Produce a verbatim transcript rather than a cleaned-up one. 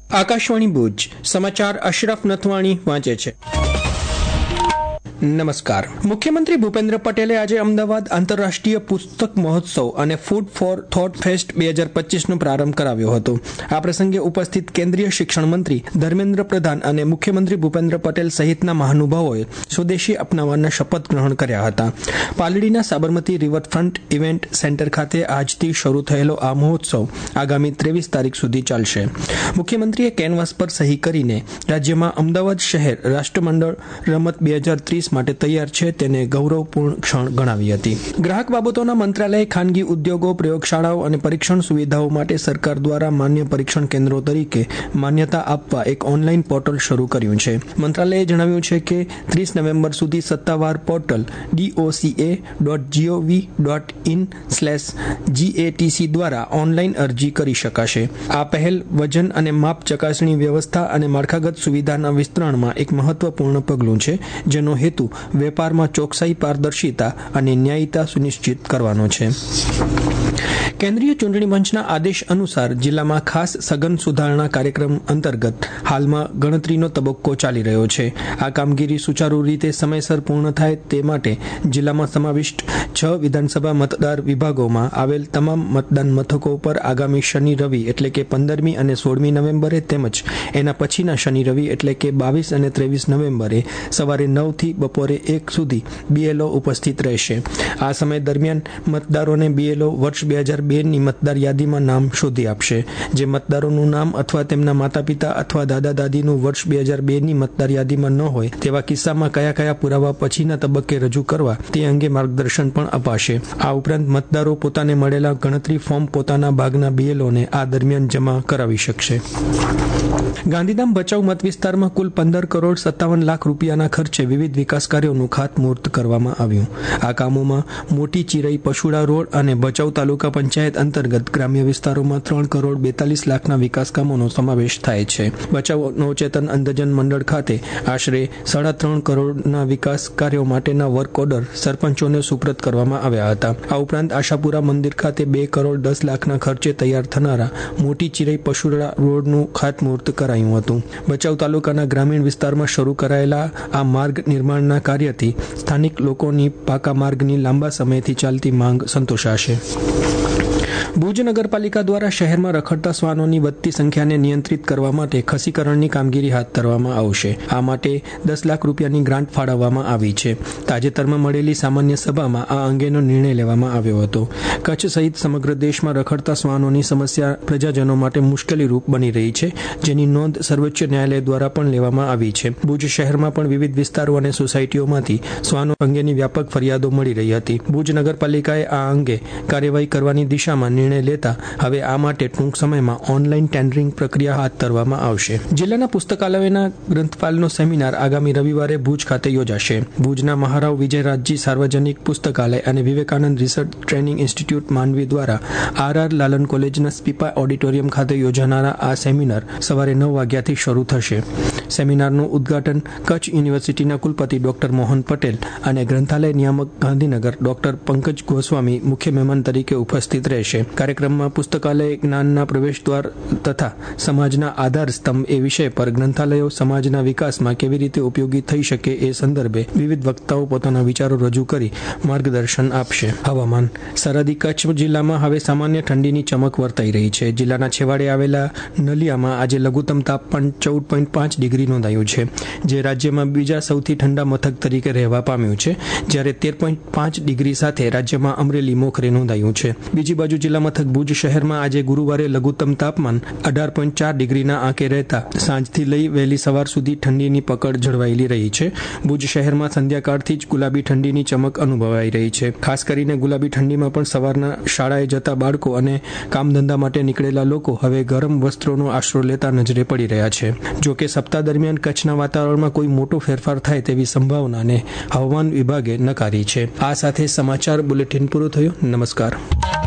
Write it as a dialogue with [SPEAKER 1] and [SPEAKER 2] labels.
[SPEAKER 1] આકાશવાણી ભુજ સમાચાર અશરફ નથવાણી વાંચે છે. નમસ્કાર. મુખ્યમંત્રી ભૂપેન્દ્ર પટેલે આજે અમદાવાદ આંતરરાષ્ટ્રીય પુસ્તક મહોત્સવ અને ફૂડ ફોર થોટ ફેસ્ટ બે હજાર પચીસનો પ્રારંભ કરાવ્યો હતો. આ પ્રસંગે ઉપસ્થિત કેન્દ્રીય શિક્ષણ મંત્રી ધર્મેન્દ્ર પ્રધાન અને મુખ્યમંત્રી ભૂપેન્દ્ર પટેલ સહિતના મહાનુભાવોએ સ્વદેશી અપનાવવાના શપથ ગ્રહણ કર્યા હતા. પાલડીના સાબરમતી રિવરફ્રન્ટ ઇવેન્ટ સેન્ટર ખાતે આજથી શરૂ થયેલો આ મહોત્સવ આગામી ત્રેવીસ તારીખ સુધી ચાલશે. મુખ્યમંત્રીએ કેનવાસ પર સહી કરીને રાજ્યમાં અમદાવાદ શહેર રાષ્ટ્રમંડળ રમત બે હજાર ત્રીસ માટે તૈયાર છે તેને ગૌરવપૂર્ણ ક્ષણ ગણાવી હતી. ગ્રાહક બાબતોના મંત્રાલયે ખાનગી ઉદ્યોગો, પ્રયોગશાળાઓ અને પરીક્ષણ સુવિધાઓ માટે સરકાર દ્વારા માન્ય પરીક્ષણ કેન્દ્રો તરીકે માન્યતા આપવા એક ઓનલાઈન પોર્ટલ શરૂ કર્યું છે. મંત્રાલયે જણાવ્યું છે કે ત્રીસ નવેમ્બર સુધી સત્તાવાર portal DOCA dot GOV dot in slash GATC દ્વારા ઓનલાઈન અરજી કરી શકાશે. આ પહેલ વજન અને માપ ચકાસણી વ્યવસ્થા અને માળખાગત સુવિધાના વિસ્તરણમાં એક મહત્વપૂર્ણ પગલું છે, જેનો હેતુ વેપારમાં ચોકસાઈ, પારદર્શિતા અને ન્યાયિતા સુનિશ્ચિત કરવાનો છે. કેન્દ્રીય ચૂંટણી પંચના આદેશ અનુસાર જિલ્લામાં ખાસ સઘન સુધારણા કાર્યક્રમ અંતર્ગત હાલમાં ગણતરીનો તબક્કો ચાલી રહ્યો છે. આ કામગીરી સુચારુ રીતે સમયસર પૂર્ણ થાય તે માટે જિલ્લામાં સમાવિષ્ટ છ વિધાનસભા મતદાર વિભાગોમાં આવેલ તમામ મતદાન મથકો પર આગામી શનિ રવિ એટલે કે પંદરમી અને સોળમી નવેમ્બરે તેમજ એના પછીના શનિ રવિ એટલે કે બાવીસ અને ત્રેવીસ નવેમ્બરે સવારે નવ થી બપોરે એક સુધી બીએલઓ ઉપસ્થિત રહેશે. આ સમય દરમિયાન મતદારોને બીએલઓ વર્ષ બે હજાર બે ની મતદાર યાદીમાં નામ શોધી આપશે. જે મતદારોનું નામ અથવા તેમના માતા પિતા અથવા દાદા દાદીનું વર્ષ બે હજાર બે ની મતદાર યાદીમાં ન હોય તેવા કિસ્સામાં કયા કયા પુરાવા પછીના તબક્કે રજૂ કરવા તે અંગે માર્ગદર્શન પણ અપાશે. આ ઉપરાંત મતદારો પોતાને મળેલા ગણતરી ફોર્મ પોતાના ભાગના બીએલઓને આ દરમિયાન જમા કરાવી શકશે. ગાંધીધામ ભચાઉ મત વિસ્તારમાં કુલ પંદર કરોડ સત્તાવન લાખ રૂપિયાના ખર્ચે વિવિધ વિકાસ કાર્યોનું ખાતમુહૂર્ત કરવામાં આવ્યું. આ કામોમાં મોટી ચિરઈ પશુડા રોડ અને ભચાઉ તાલુકા પંચાયત અંતર્ગત ગ્રામ્ય વિસ્તારોમાં ત્રણ કરોડ બેતાલીસ લાખના વિકાસ કામોનો સમાવેશ થાય છે. ભચાઉ નવચેતન અંધજન મંડળ ખાતે આશરે સાડા ત્રણ કરોડના વિકાસ કાર્યો માટેના વર્ક ઓર્ડર સરપંચોને સુપ્રત કરવામાં આવ્યા હતા. આ ઉપરાંત આશાપુરા મંદિર ખાતે બે કરોડ દસ લાખના ખર્ચે તૈયાર થનારા મોટી ચિરઈ પશુડા રોડનું ખાતમુહૂર્ત કરાયું હતું. ભચાઉ તાલુકાના ગ્રામીણ વિસ્તારમાં શરૂ કરાયેલા આ માર્ગ નિર્માણના કાર્યથી સ્થાનિક લોકોની પાકા માર્ગની લાંબા સમયથી ચાલતી માંગ સંતોષાશે. ભુજ નગરપાલિકા દ્વારા શહેરમાં રખડતા શ્વાનોની વધતી સંખ્યાને નિયંત્રિત કરવા માટે ખસીકરણની કામગીરી હાથ ધરવામાં આવશે. આ માટે દસ લાખ રૂપિયાની ગ્રાન્ટ ફાળવવામાં આવી છે. તાજેતરમાં મળેલી સામાન્ય સભામાં આ અંગેનો નિર્ણય લેવામાં આવ્યો હતો. કચ્છ સહિત સમગ્ર દેશમાં રખડતા શ્વાનોની સમસ્યા પ્રજાજનો માટે મુશ્કેલીરૂપ બની રહી છે, જેની નોંધ સર્વોચ્ચ ન્યાયાલય દ્વારા પણ લેવામાં આવી છે. ભુજ શહેરમાં પણ વિવિધ વિસ્તારો અને સોસાયટીઓમાંથી શ્વાનો અંગેની વ્યાપક ફરિયાદો મળી રહી હતી. ભુજ નગરપાલિકાએ આ અંગે કાર્યવાહી કરવાની દિશામાં નિર્ણય લેતા હવે આ માટે ટૂંક સમયમાં ઓનલાઈન ટેન્ડરિંગ પ્રક્રિયા હાથ ધરવામાં આવશે. જિલ્લાના પુસ્તકાલયોના ગ્રંથપાલનો સેમિનાર આગામી રવિવારે ભુજ ખાતે યોજાશે. ભુજના મહારાવ વિજયરાજજી સાર્વજનિક પુસ્તકાલય અને Vivekanand research training institute Mandvi દ્વારા આર આર લાલન કોલેજના સ્પીપા ઓડિટોરિયમ ખાતે યોજાનારા આ સેમિનાર સવારે નવ વાગ્યાથી શરૂ થશે. સેમિનારનું ઉદ્ઘાટન કચ્છ યુનિવર્સિટીના કુલપતિ ડોક્ટર મોહન પટેલ અને ગ્રંથાલય નિયામક ગાંધીનગર ડોક્ટર પંકજ ગોસ્વામી મુખ્ય મહેમાન તરીકે ઉપસ્થિત રહેશે. કાર્યક્રમમાં પુસ્તકાલય જ્ઞાનના પ્રવેશદ્વાર તથા સમાજના આધાર સ્તંભ એ વિષય પર ગ્રંથાલયો સમાજના વિકાસમાં કેવી રીતે ઉપયોગી થઈ શકે એ સંદર્ભે વિવિધ વક્તાઓ પોતાના વિચારો રજૂ કરી માર્ગદર્શન આપશે. હવામાન. સરહદી કચ્છ જિલ્લામાં હવે સામાન્ય ઠંડીની ચમક વર્તાઈ રહી છે. જિલ્લાના છેવાડે આવેલા નલિયામાં આજે લઘુત્તમ તાપમાન ચૌદ પોઈન્ટ પાંચ ડિગ્રી નોંધાયું છે, જે રાજ્યમાં બીજા સૌથી ઠંડા મથક તરીકે રહેવા પામ્યું છે, જ્યારે તેર પોઈન્ટ પાંચ ડિગ્રી સાથે રાજ્યમાં અમરેલી મોખરે નોંધાયું છે. બીજી બાજુ જિલ્લા મથક ભુજ શહેરમાં આજે ગુરુવારે લઘુત્તમ તાપમાન અઢાર પોઈન્ટ ચાર ડિગ્રીના આંકે રહેતા સાંજથી લઈ વહેલી સવાર સુધી ઠંડીની પકડ જળવાયેલી રહી છે. ભુજ શહેરમાં સંધ્યાકાળથી જ ગુલાબી ઠંડીની ચમક અનુભવાઈ રહી છે. ખાસ કરીને ગુલાબી ઠંડીમાં પણ સવારના શાળાએ જતા બાળકો અને કામધંધા માટે નીકળેલા લોકો હવે ગરમ વસ્ત્રોનો આશરો લેતા નજરે પડી રહ્યા છે. જો કે સપ્તાહ દરમિયાન કચ્છના વાતાવરણમાં કોઈ મોટો ફેરફાર થાય તેવી સંભાવનાને હવામાન વિભાગે નકારી છે. આ સાથે સમાચાર બુલેટિન પૂરું થયું. નમસ્કાર.